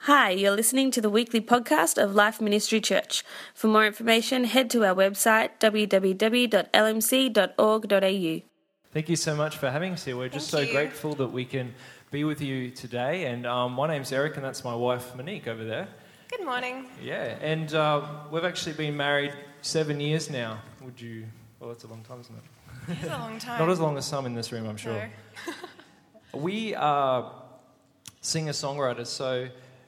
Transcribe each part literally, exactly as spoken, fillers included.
Hi, you're listening to the weekly podcast of Life Ministry Church. For more information, head to our website, w w w dot l m c dot org dot a u. Thank you so much for having us here. We're just Thank so you. grateful that we can be with you today. And um, my name's Eric, and that's my wife, Monique, over there. Good morning. Yeah, and uh, we've actually been married seven years now. Would you... Well, that's a long time, isn't it? It's a long time. Not as long as some in this room, I'm sure. No. We are singer-songwriters, so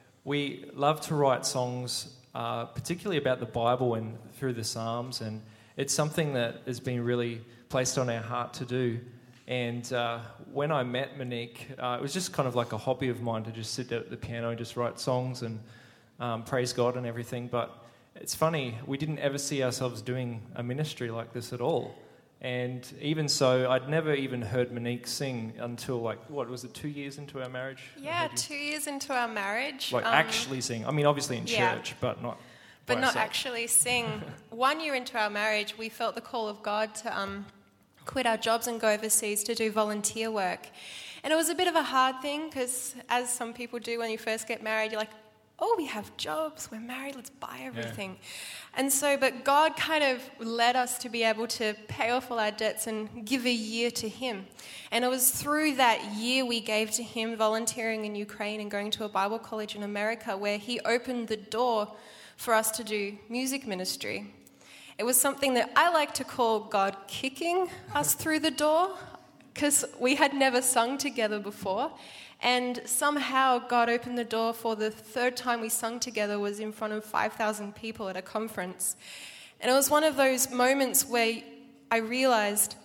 we love to write songs, uh, particularly about the Bible and through the Psalms, and it's something that has been really placed on our heart to do. And uh, when I met Monique, uh, it was just kind of like a hobby of mine to just sit at the piano and just write songs and um, praise God and everything. But it's funny, we didn't ever see ourselves doing a ministry like this at all. And even so, I'd never even heard Monique sing until, like, what, was it two years into our marriage? Yeah, two years into our marriage. Like, um, actually sing. I mean, obviously in yeah. church, but not But by not ourselves. actually sing. One year into our marriage, we felt the call of God to um, quit our jobs and go overseas to do volunteer work. And it was a bit of a hard thing because, as some people do when you first get married, you're like, oh, we have jobs, we're married, let's buy everything. Yeah. And so, but God kind of led us to be able to pay off all our debts and give a year to Him. And it was through that year we gave to Him, volunteering in Ukraine and going to a Bible college in America, where He opened the door for us to do music ministry. It was something that I like to call God kicking us through the door, because we had never sung together before. And somehow God opened the door for the third time we sung together was in front of five thousand people at a conference. And it was one of those moments where I realized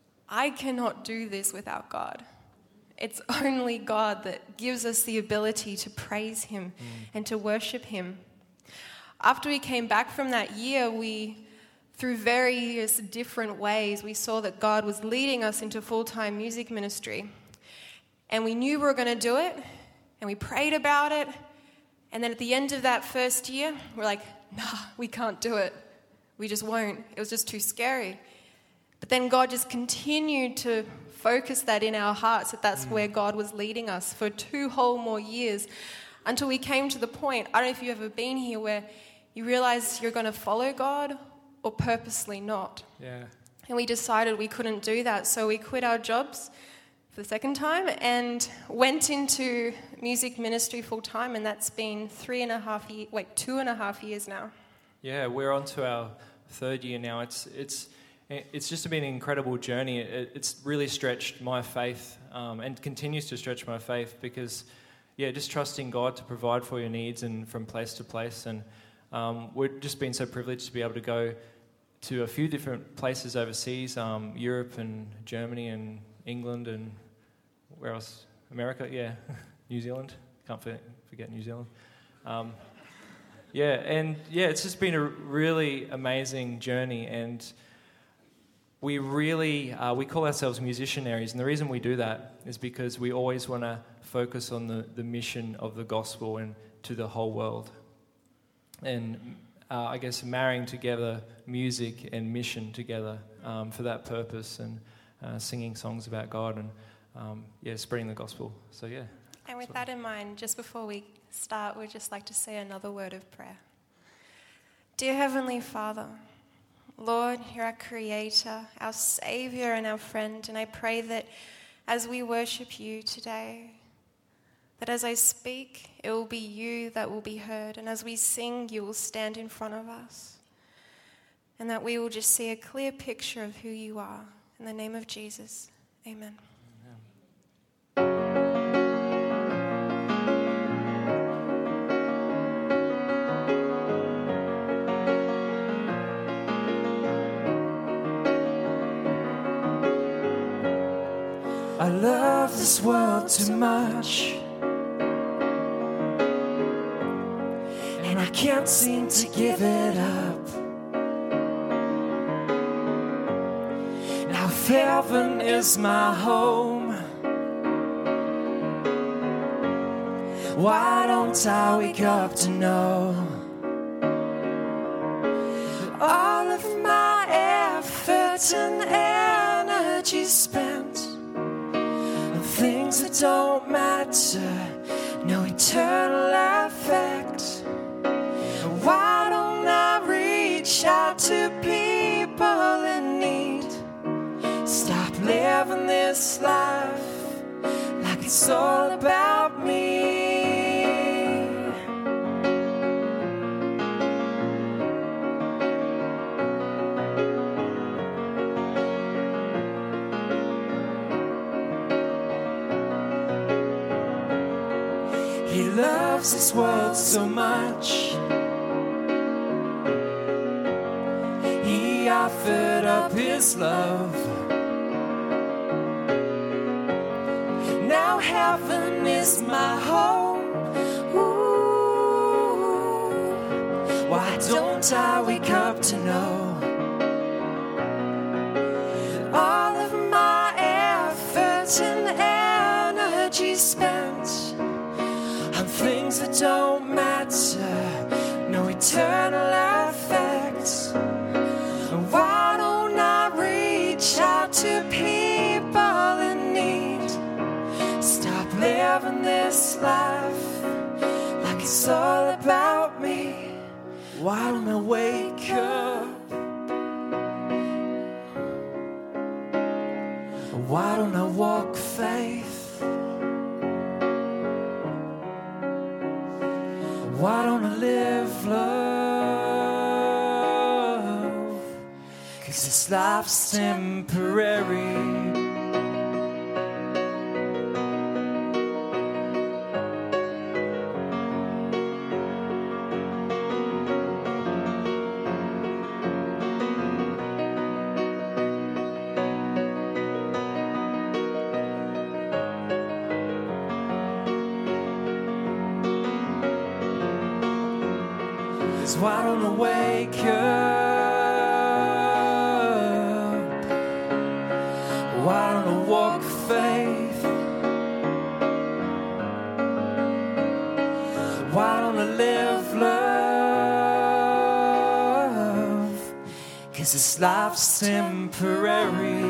I cannot do this without God. It's only God that gives us the ability to praise Him mm. and to worship Him. After we came back from that year, we, through various different ways, we saw that God was leading us into full-time music ministry. And we knew we were going to do it, and we prayed about it. And then at the end of that first year, we're like, nah, we can't do it. We just won't. It was just too scary. But then God just continued to focus that in our hearts, that that's mm. where God was leading us for two whole more years, until we came to the point, I don't know if you've ever been here, where you realize you're going to follow God or purposely not. Yeah. And we decided we couldn't do that, so we quit our jobs for the second time and went into music ministry full time, and that's been three and a half years, wait, two and a half years now. Yeah, we're on to our third year now. It's it's it's just been an incredible journey. It, it's really stretched my faith um, and continues to stretch my faith because, yeah, just trusting God to provide for your needs and from place to place. And um, we've just been so privileged to be able to go to a few different places overseas, um, Europe and Germany and England and where else? America, yeah. New Zealand. Can't forget New Zealand. Um, yeah, and yeah, it's just been a really amazing journey, and we really, uh, we call ourselves musicianaries, and the reason we do that is because we always want to focus on the, the mission of the gospel and to the whole world. And uh, I guess marrying together music and mission together um, for that purpose, and uh, singing songs about God and Um, yeah, spreading the gospel. So, yeah. And with that in mind, just before we start, we'd just like to say another word of prayer. Dear Heavenly Father, Lord, you're our Creator, our Saviour and our friend, and I pray that as we worship you today, that as I speak, it will be you that will be heard, and as we sing, you will stand in front of us, and that we will just see a clear picture of who you are. In the name of Jesus, amen. I love this world too much, and I can't seem to give it up. Now if heaven is my home, why don't I wake up to know all of my effort and energy spent on things that don't matter, no eternal life loves this world so much, he offered up his love. Now heaven is my home. Ooh, why don't I wake up to know all of my efforts and energy spent on things that don't matter, no eternal effects? Why don't I reach out to people in need? Stop living this life like it's all about me. Why don't I wake up? Why don't I walk faith? Why don't I live love? 'Cause this life's temporary. Why don't I wake up? Why don't I walk faith? Why don't I live love? 'Cause this life's temporary.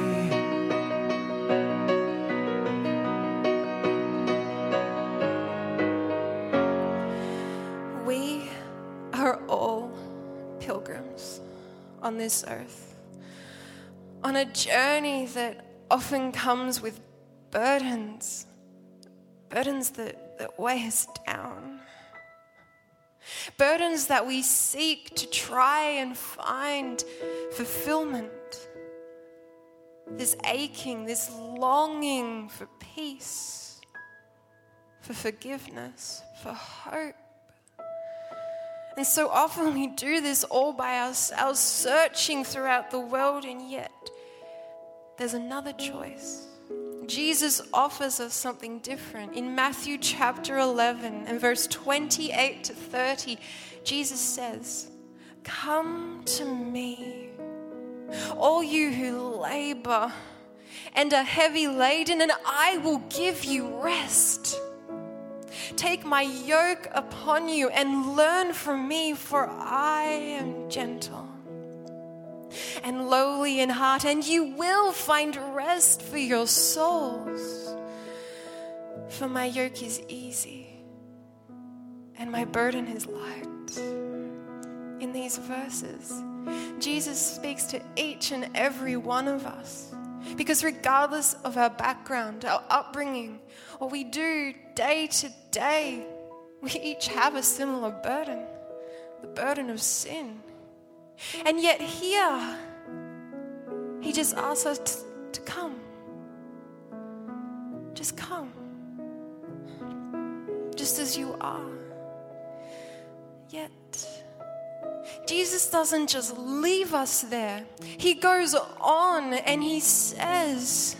On this earth, on a journey that often comes with burdens, burdens that, that weigh us down, burdens that we seek to try and find fulfillment, this aching, this longing for peace, for forgiveness, for hope. And so often we do this all by ourselves, searching throughout the world, and yet there's another choice. Jesus offers us something different. In Matthew chapter eleven and verse twenty-eight to thirty, Jesus says, "Come to me, all you who labor and are heavy laden, and I will give you rest. Take my yoke upon you and learn from me, for I am gentle and lowly in heart, and you will find rest for your souls. For my yoke is easy and my burden is light." In these verses, Jesus speaks to each and every one of us, because regardless of our background, our upbringing, what we do day to day, we each have a similar burden, the burden of sin. And yet here, he just asks us to, to come. Just come. Just as you are. Yet, Jesus doesn't just leave us there. He goes on and he says,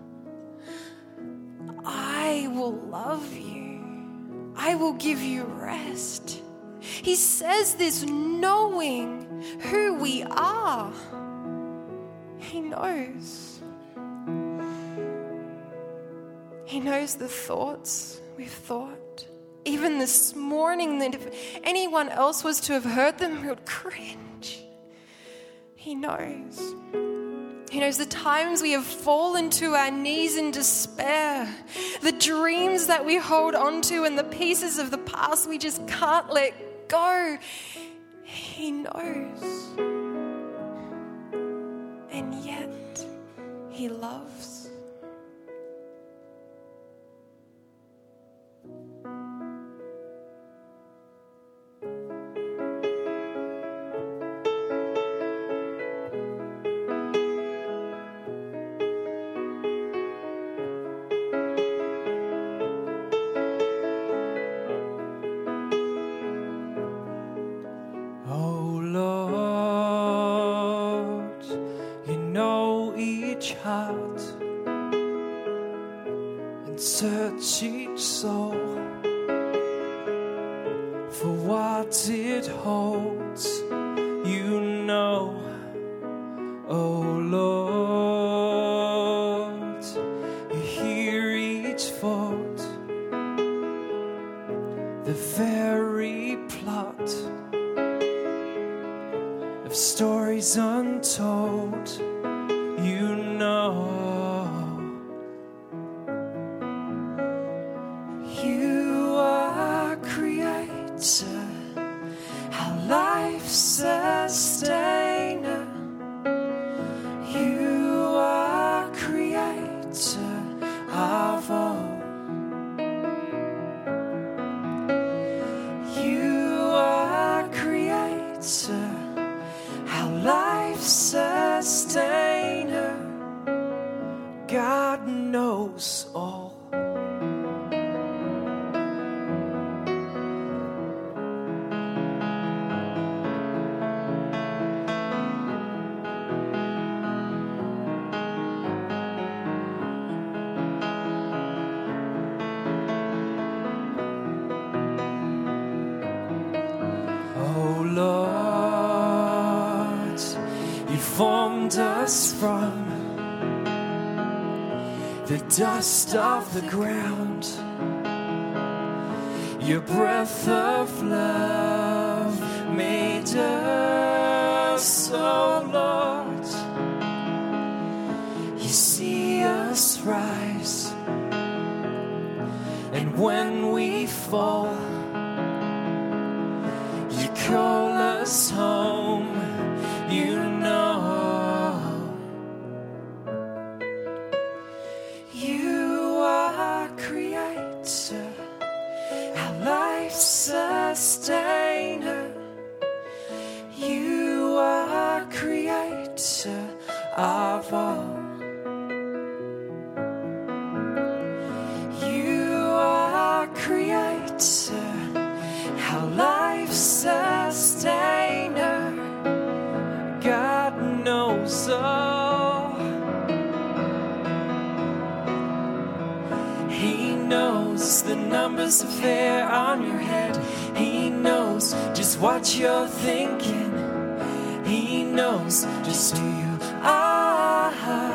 I will love you. I will give you rest. He says this knowing who we are. He knows. He knows the thoughts we've thought. Even this morning, that if anyone else was to have heard them, we would cringe. He knows. He knows the times we have fallen to our knees in despair, the dreams that we hold on to, and the pieces of the past we just can't let go. He knows. And yet, he loves. heart and search each soul for what it holds. You know, oh Lord, you hear each thought, the very plot of stories untold. You know, you are creator, our life sustainer. You are creator of all. You are creator, our life sustainer. God knows all. Oh Lord, you formed us from the dust of the ground. Your breath of love made us, oh Lord. You see us rise, and when we fall, you call us home. You know, you are creator, our life sustainer. You are creator of all. You are creator, our life sustainer. God knows all. He knows the numbers of hair on your head. He knows just what you're thinking. He knows just who you are.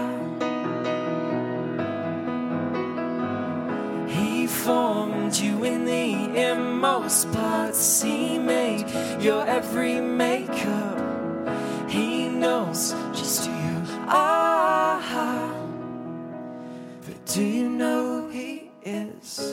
He formed you in the inmost parts. He made your every makeup. He knows just who you are. But do you know He is?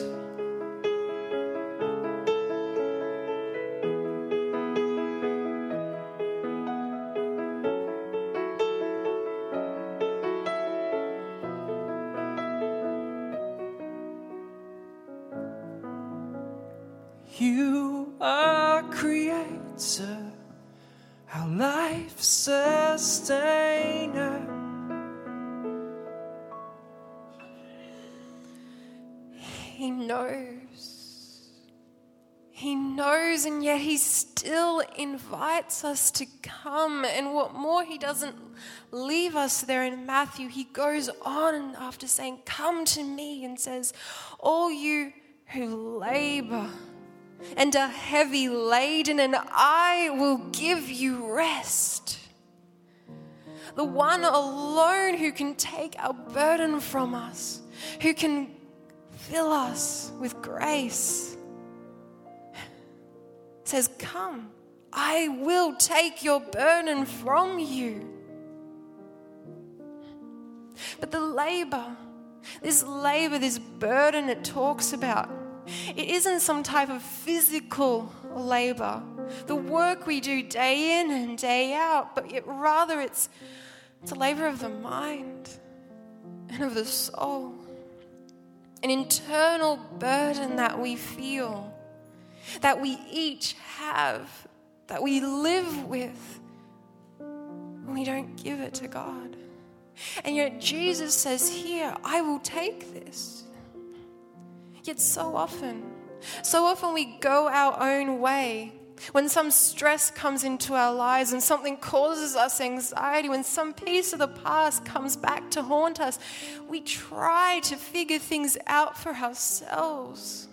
You are creator, our life sustainer. He knows. He knows, and yet He still invites us to come. And what more, He doesn't leave us there in Matthew. He goes on after saying, "Come to me," and says, "All you who labor and are heavy laden, and I will give you rest." The one alone who can take our burden from us, who can fill us with grace, says, "Come, I will take your burden from you." But the labor, this labor, this burden it talks about, it isn't some type of physical labor, the work we do day in and day out, but it, rather it's, it's a labor of the mind and of the soul. An internal burden that we feel, that we each have, that we live with, when we don't give it to God. And yet Jesus says here, "I will take this." Yet so often, so often we go our own way When some stress comes into our lives and something causes us anxiety, when some piece of the past comes back to haunt us, we try to figure things out for ourselves.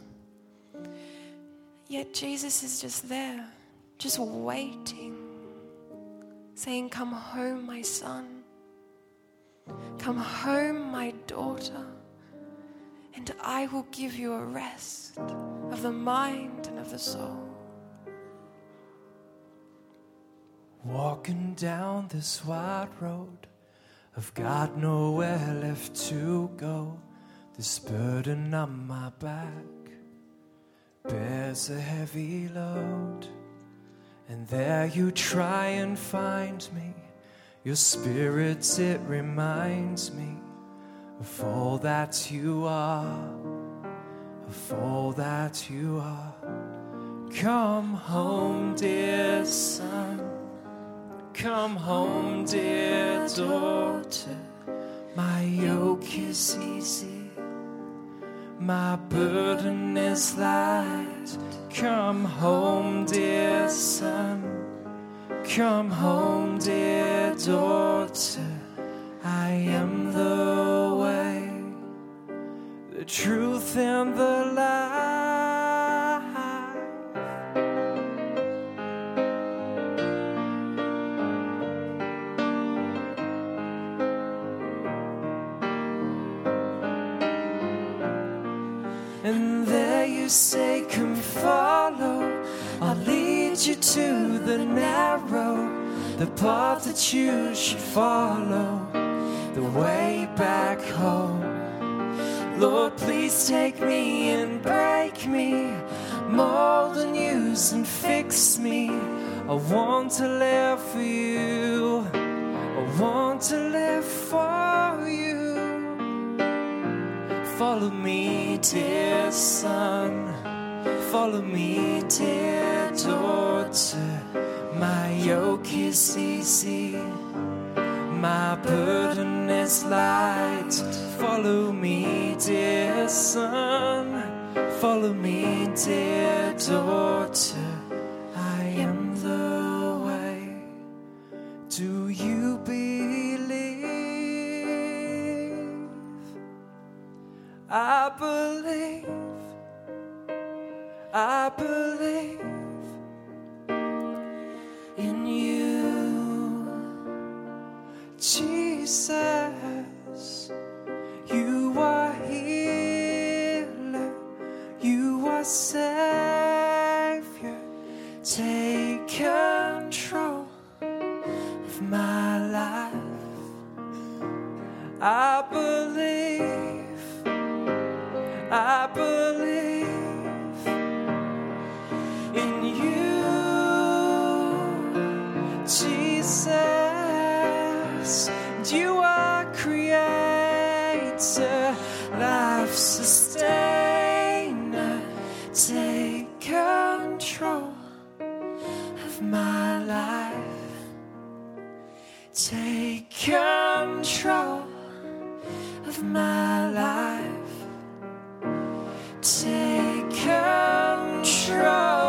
Yet Jesus is just there, just waiting, saying, "Come home, my son. Come home, my daughter, and I will give you a rest of the mind and of the soul." Walking down this wide road, I've got nowhere left to go. This burden on my back bears a heavy load. And there you try and find me. Your spirit, it reminds me of all that you are, of all that you are. Come home, dear son. Come home, dear daughter. My yoke is easy, my burden is light. Come home, dear son. Come home, dear daughter. I am the way, the truth and the life. And there you say, "Come follow, I'll lead you to the narrow, the path that you should follow, the way back home. Lord, please take me and break me, mold and use and fix me. I want to live for you, I want to live for you. Follow me, dear son. Follow me, dear daughter. My yoke is easy, my burden is light. Follow me, dear son. Follow me, dear daughter. I am the way. Do you believe? I believe. I believe in you, Jesus. You are healer, you are Savior. Take control of my life. I believe, I believe. Jesus, you are creator, life sustainer. Take control of my life. Take control of my life. Take control.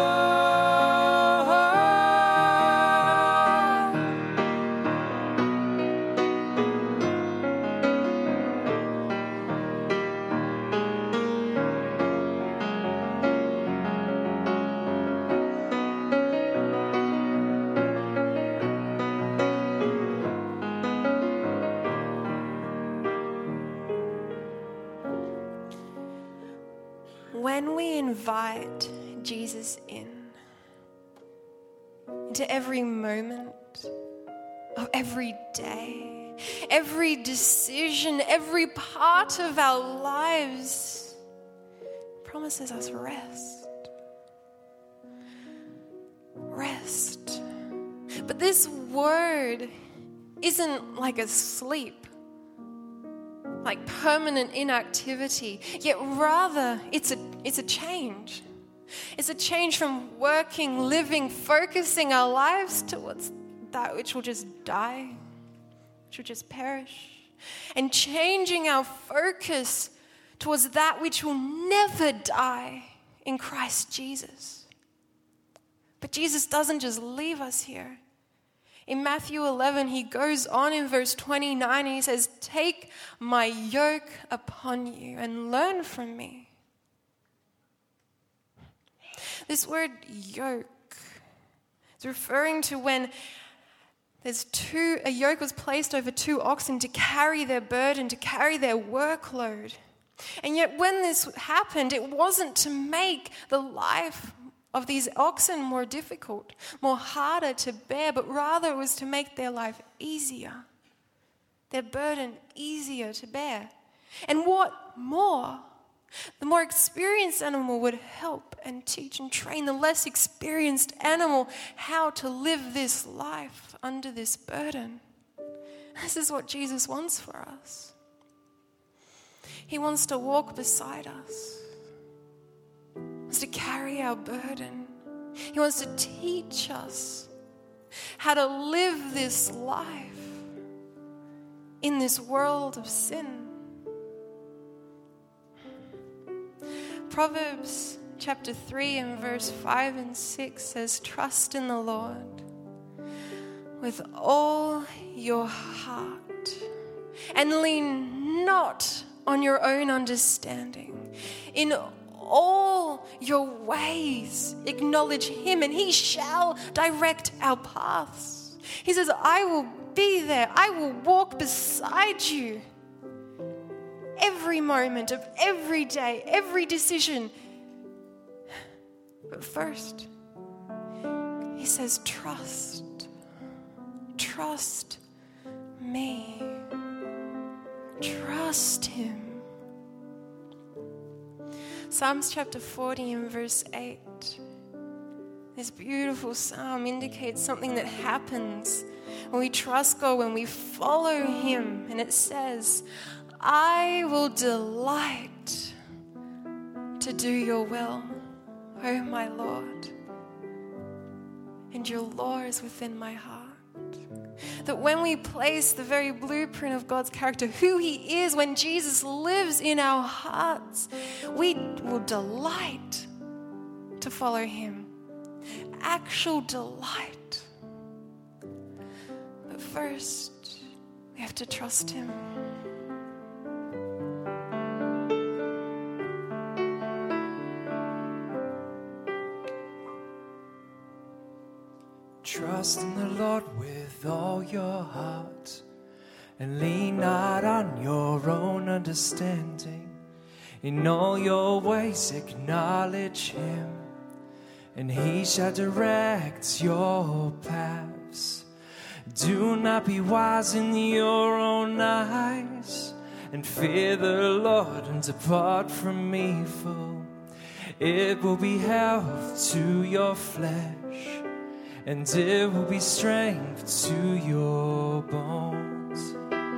When we invite Jesus in, into every moment of every day, every decision, every part of our lives, promises us rest. Rest. But this word isn't like a sleep, like permanent inactivity, yet rather it's a it's a change. It's a change from working, living, focusing our lives towards that which will just die, which will just perish, and changing our focus towards that which will never die in Christ Jesus. But Jesus doesn't just leave us here. In Matthew eleven, he goes on in verse twenty-nine and he says, "Take my yoke upon you and learn from me." This word yoke is referring to when there's two, a yoke was placed over two oxen to carry their burden, to carry their workload. And yet when this happened, it wasn't to make the life of these oxen more difficult, more harder to bear, but rather it was to make their life easier, their burden easier to bear. And what more? The more experienced animal would help and teach and train the less experienced animal how to live this life under this burden. This is what Jesus wants for us. He wants to walk beside us. He wants to carry our burden. He wants to teach us how to live this life in this world of sin. Proverbs chapter three and verse five and six says, "Trust in the Lord with all your heart and lean not on your own understanding. In all your ways acknowledge him and he shall direct our paths." He says, I will be there. I will walk beside you every moment of every day, every decision. But first, he says, trust. Trust me. Trust him. Psalms chapter forty and verse eight. This beautiful psalm indicates something that happens when we trust God, when we follow him. And it says, I will delight to do your will, O my Lord, and your law is within my heart. That when we place the very blueprint of God's character, who he is, when Jesus lives in our hearts, we will delight to follow him. Actual delight. But first, we have to trust him. Trust in the Lord with all your heart and lean not on your own understanding. In all your ways acknowledge him, and he shall direct your paths. Do not be wise in your own eyes, and fear the Lord and depart from evil. It will be health to your flesh, and it will be strength to your bones.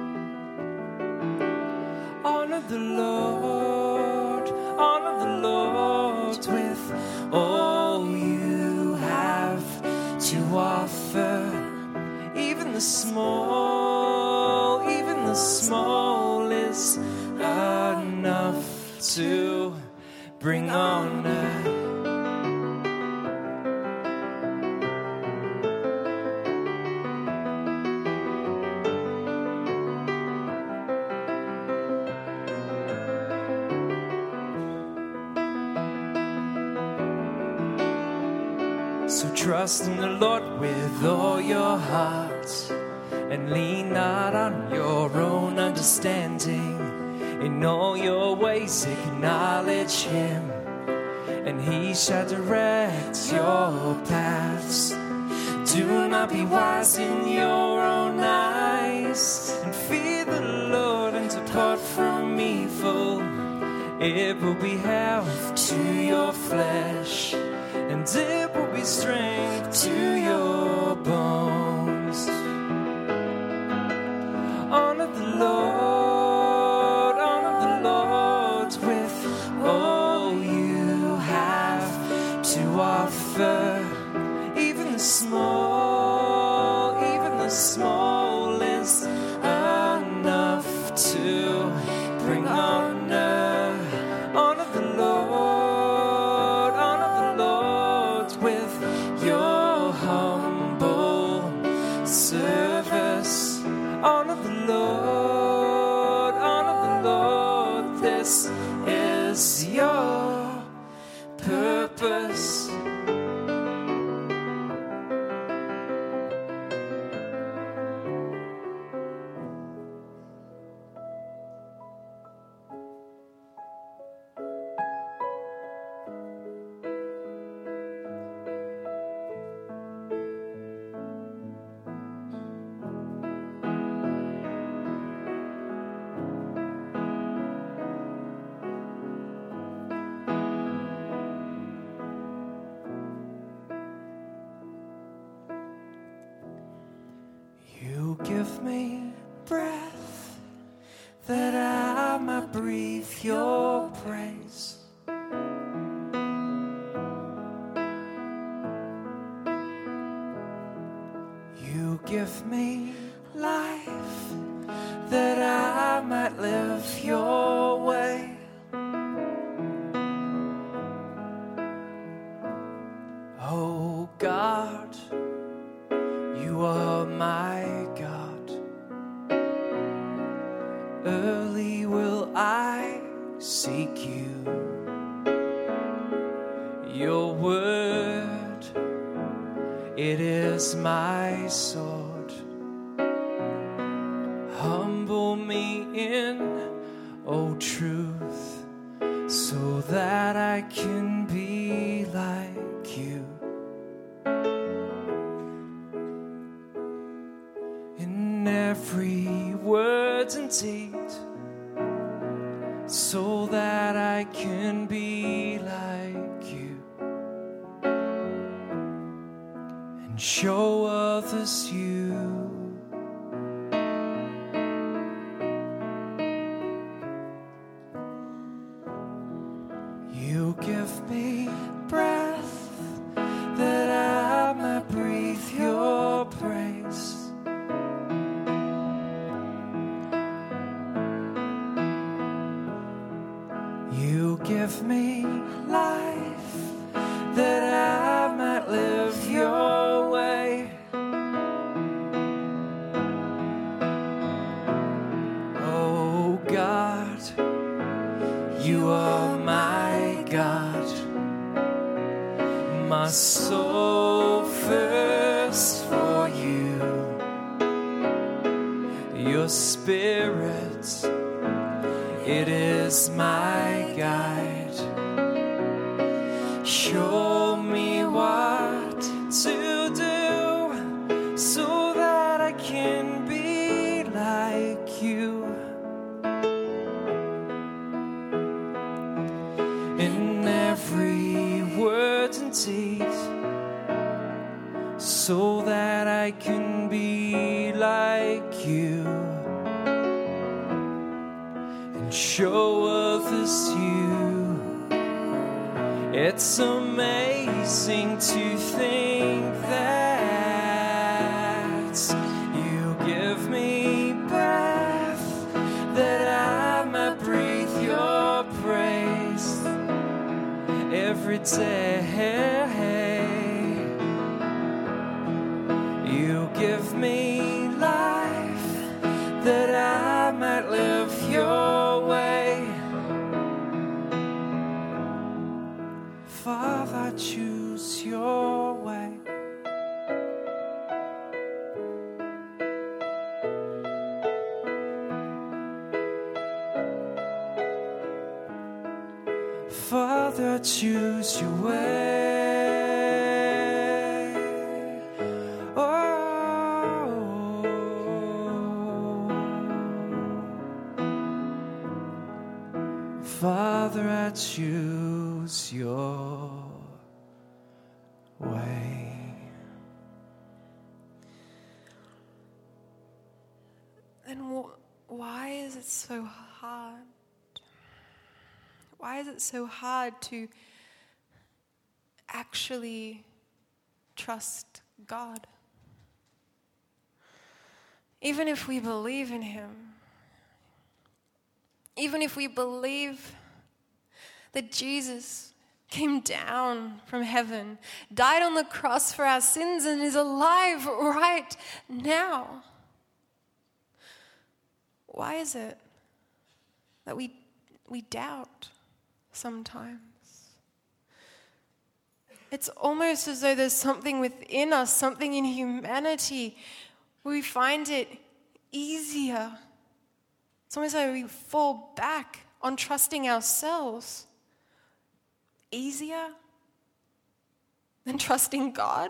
Honor the Lord, honor the Lord with all you have to offer. Even the small, even the small is enough to bring honor. Trust in the Lord with all your heart and lean not on your own understanding. In all your ways acknowledge him, and he shall direct your paths. Do not be wise in your own eyes, and fear the Lord and depart from evil. It will be health to your flesh, and it will be strength to your bones. Honor the Lord, honor the Lord with all you have to offer. Even the small, even the small is enough to bring honor. Honor the Lord. start with your humble service. Honor the Lord, honor the Lord. This is your purpose. You give me breath that I might breathe your praise. You give me life that I might live your way. Oh God, you are my God. Early will I seek you. Your word, it is my sword. Humble me in, oh truth, so that I can be like you. In every word and deed, so that I can be like you and show others you. You give me breath that I might breathe your praise. You give me life that I might live your way. Oh God, you are my God. My soul thirsts for you. Your spirit, it is my guide. Show me what to do so that I can be like you. In every word and deed, so that I can be like you. Show others you. It's amazing to think that you give me breath that I might breathe your praise every day. You give me life that I might live your way. Father, choose your way. Father, choose your way. Oh, Father, I choose your way. Then wh- why is it so hard? Why is it so hard to actually trust God? Even if we believe in Him, even if we believe that Jesus came down from heaven, died on the cross for our sins, and is alive right now. Why is it that we we doubt sometimes? It's almost as though there's something within us, something in humanity, where we find it easier. It's almost like we fall back on trusting ourselves. Easier than trusting God?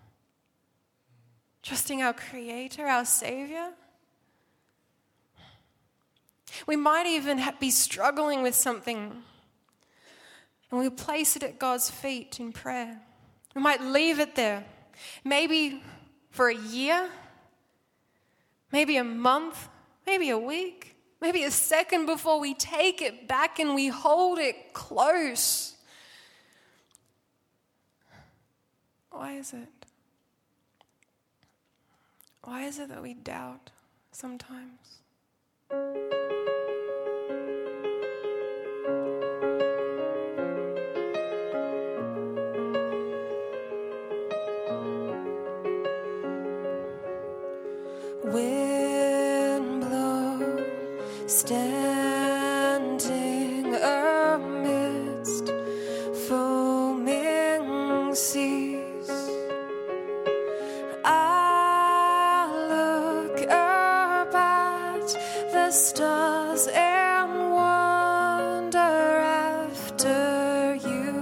Trusting our Creator, our Savior? We might even be struggling with something, and we place it at God's feet in prayer. We might leave it there, maybe for a year, maybe a month, maybe a week, maybe a second before we take it back and we hold it close. Why is it? Why is it that we doubt sometimes? Wind blow, standing amidst foaming seas. I look up at the stars and wonder after you,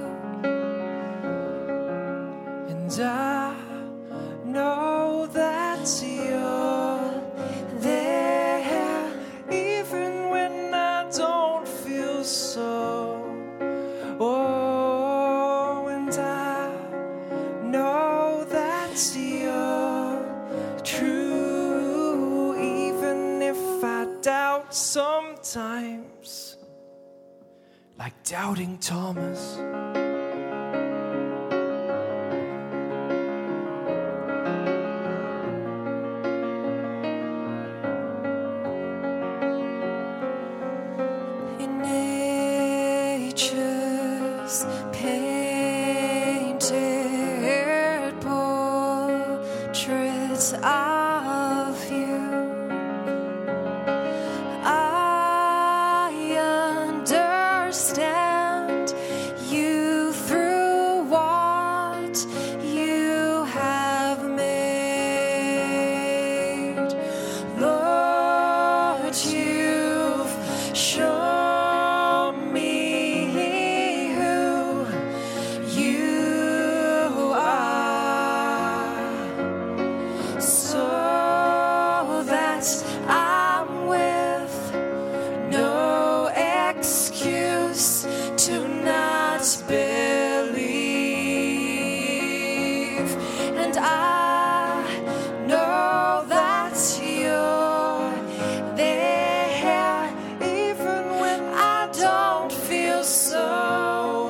and I know that you're there, even when I don't feel so. Oh, and I know that you're true, even if I doubt sometimes, like doubting Thomas. In nature's painted portraits of you, I understand you through what you have made. Lord, you've shown me who you are, so that I'm with no excuse to not believe. And I know that you're there, even when I don't feel so.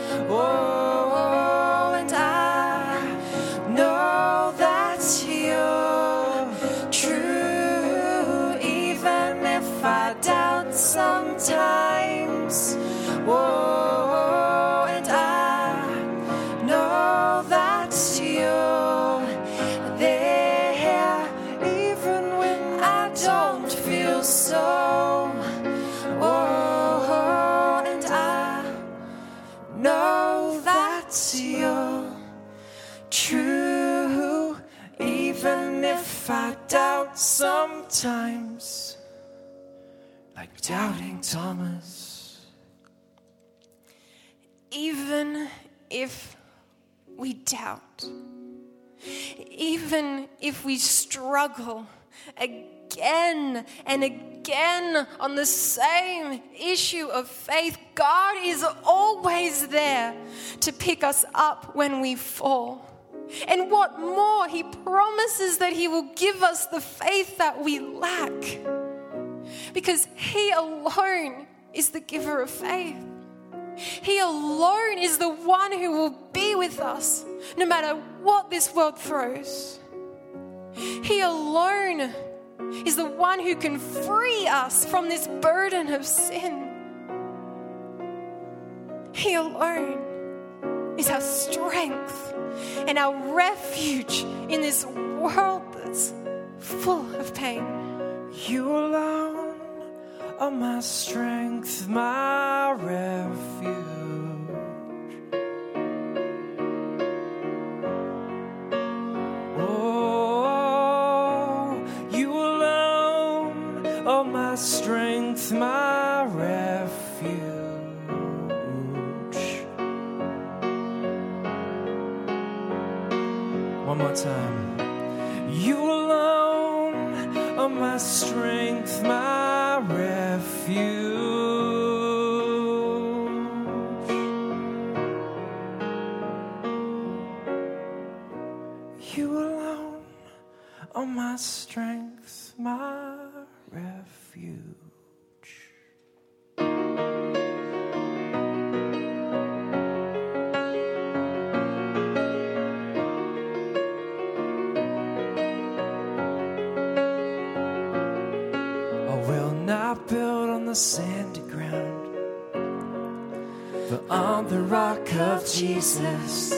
Oh, and I know that you're true, even if I doubt sometimes. Whoa, and I know that you're there, even when I don't feel so. Whoa, and I know that you're true, even if I doubt sometimes, like doubting Thomas. Even if we doubt, even if we struggle again and again on the same issue of faith, God is always there to pick us up when we fall. And what more, He promises that He will give us the faith that we lack, because He alone is the giver of faith. He alone is the one who will be with us no matter what this world throws. He alone is the one who can free us from this burden of sin. He alone. is our strength and our refuge in this world that's full of pain. You alone are my strength, my refuge. Oh, you alone are my strength, my refuge. One more time. You alone are my strength, my refuge. You alone are my strength, my refuge. Not built on the sandy ground, but on the rock of Jesus.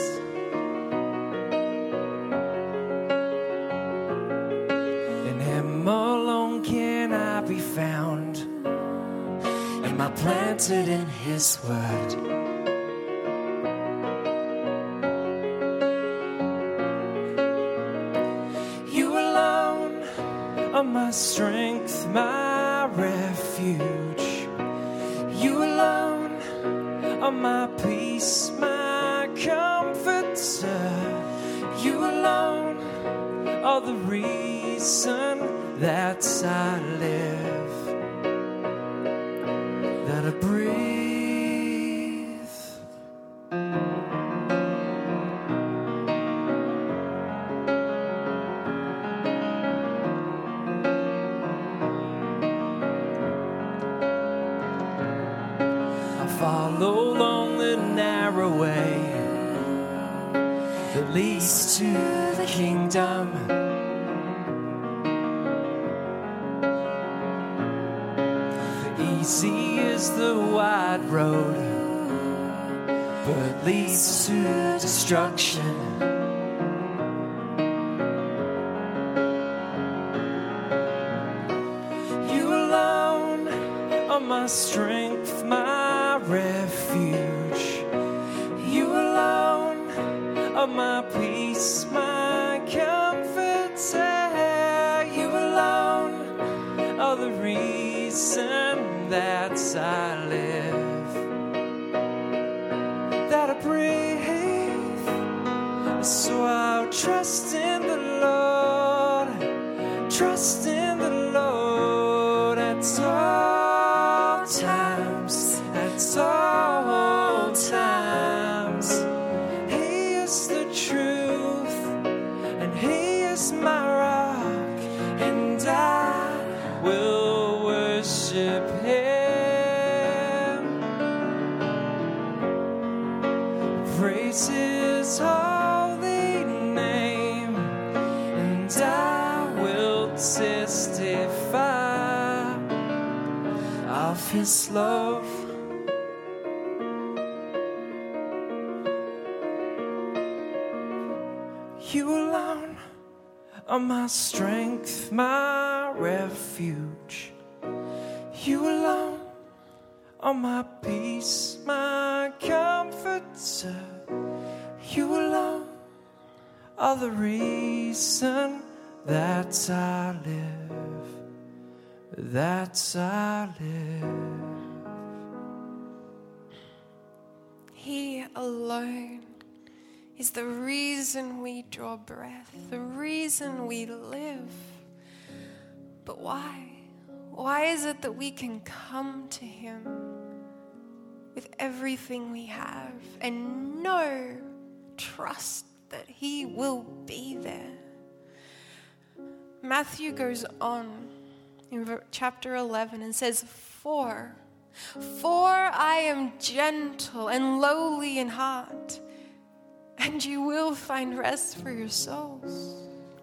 In Him alone can I be found. Am I planted in His word? You alone are my strength, my refuge. You alone are my peace, my comforter. You alone are the reason that I live, that I breathe. Follow along the narrow way that leads to the kingdom. Easy is the wide road, but leads to destruction. You alone are my strength, my refuge. You alone are my peace, my comforter. You alone are the reason that I live, that I breathe. So I'll trust in the Lord, trust in the Lord at all times, at all times. He is the truth, and He is my rock, and I will worship Him. Praise His holy name, and I will testify of His love. You alone are my strength, my refuge. You alone are my peace, my comforter. You alone are the reason that I live, that I live. He alone is the reason we draw breath, the reason we live. But why? Why is it that we can come to Him with everything we have and know, trust that He will be there? Matthew goes on in chapter eleven and says, For, for I am gentle and lowly in heart, and you will find rest for your souls.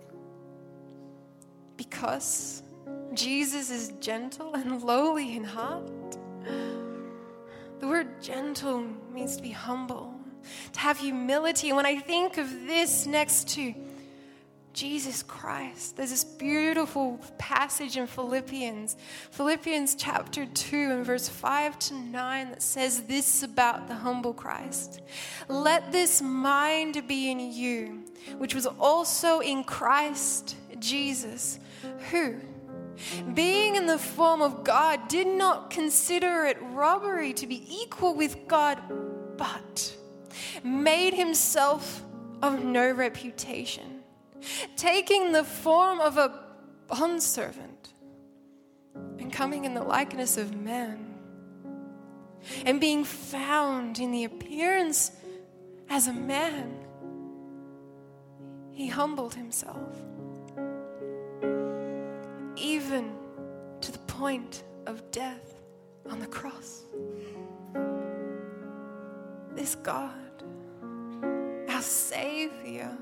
Because Jesus is gentle and lowly in heart. The word gentle means to be humble, to have humility. And when I think of this next to Jesus Christ, there's this beautiful passage in Philippians, Philippians chapter two and verse five to nine that says this about the humble Christ. Let this mind be in you, which was also in Christ Jesus, who, being in the form of God, did not consider it robbery to be equal with God, but made himself of no reputation, taking the form of a bondservant and coming in the likeness of men, and being found in the appearance as a man, he humbled himself, even to the point of death on the cross. This God, our Savior,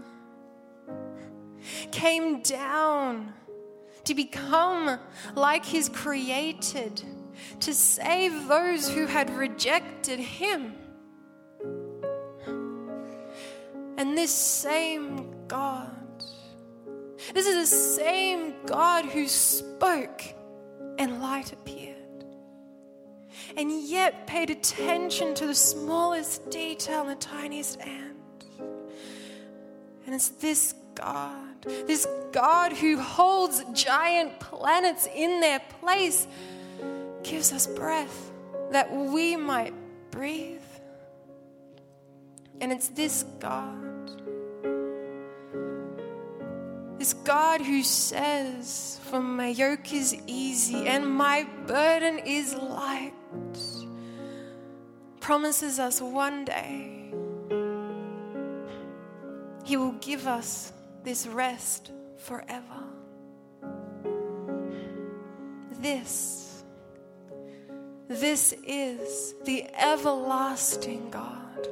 came down to become like his created, to save those who had rejected him. And this same God, this is the same God who spoke and light appeared, and yet paid attention to the smallest detail and the tiniest ant. And it's this God, this God who holds giant planets in their place, gives us breath that we might breathe. And it's this God, this God who says, for my yoke is easy and my burden is light, promises us one day he will give us this rest forever. This, this is the everlasting God.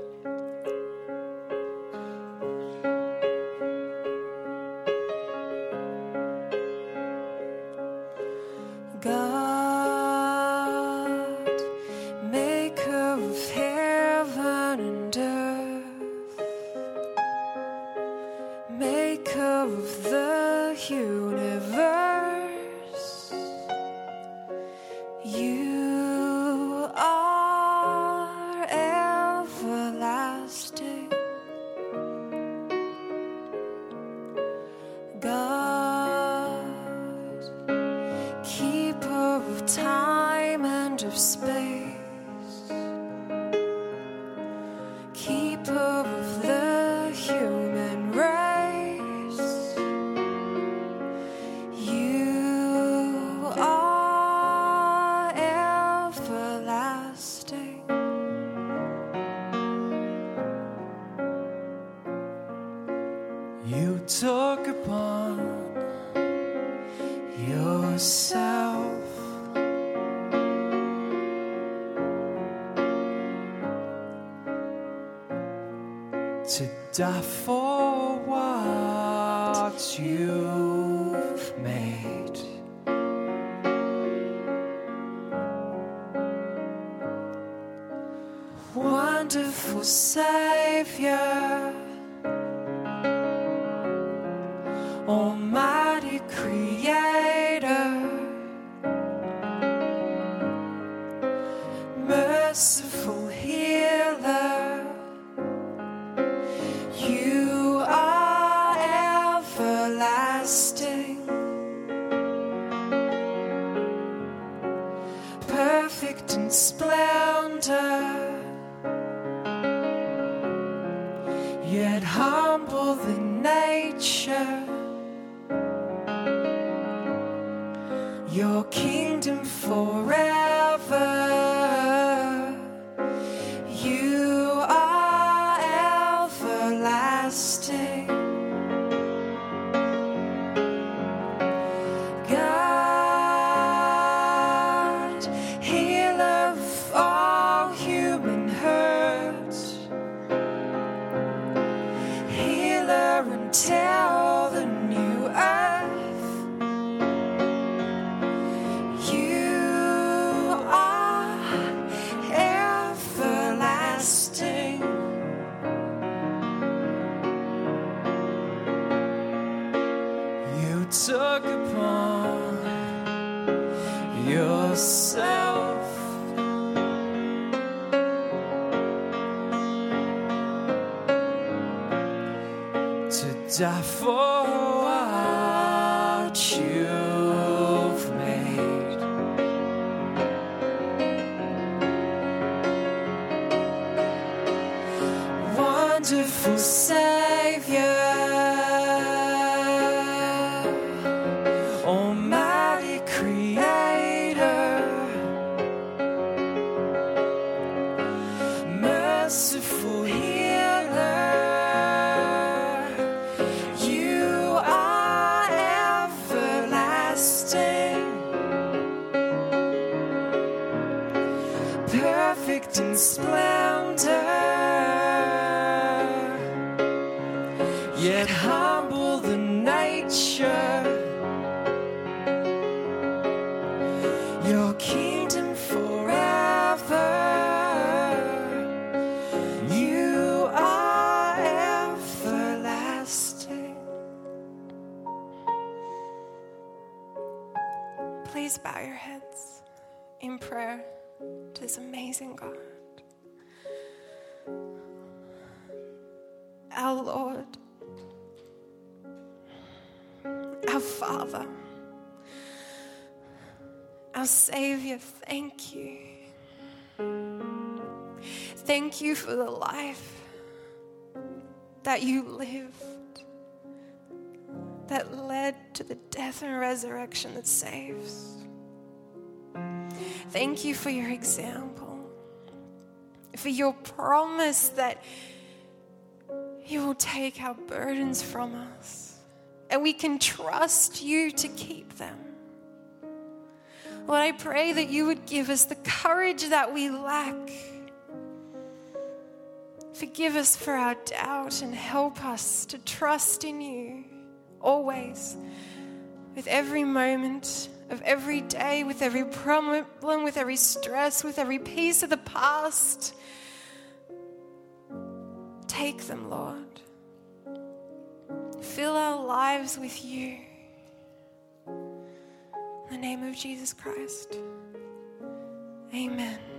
You took upon yourself to die for what you've made. Wonderful Savior, Almighty Creator, merciful Healer, you are everlasting, perfect in splendor, yet humble in nature. Your kingdom forever. You are everlasting. God, healer of all human hurts, healer until the new earth. took upon yourself to die for what you've made. Wonderful Savior, Almighty Creator, merciful Healer, you are everlasting, perfect in splendor, yet humble the nature. Your kingdom forever. You are everlasting. Please bow your heads in prayer to this amazing God. Our Lord, our Father, our Savior, thank you. Thank you for the life that you lived, that led to the death and resurrection that saves. Thank you for your example, for your promise that you will take our burdens from us, and we can trust you to keep them. Lord, I pray that you would give us the courage that we lack. Forgive us for our doubt and help us to trust in you always, with every moment of every day, with every problem, with every stress, with every piece of the past. Take them, Lord. Fill our lives with you. In the name of Jesus Christ. Amen.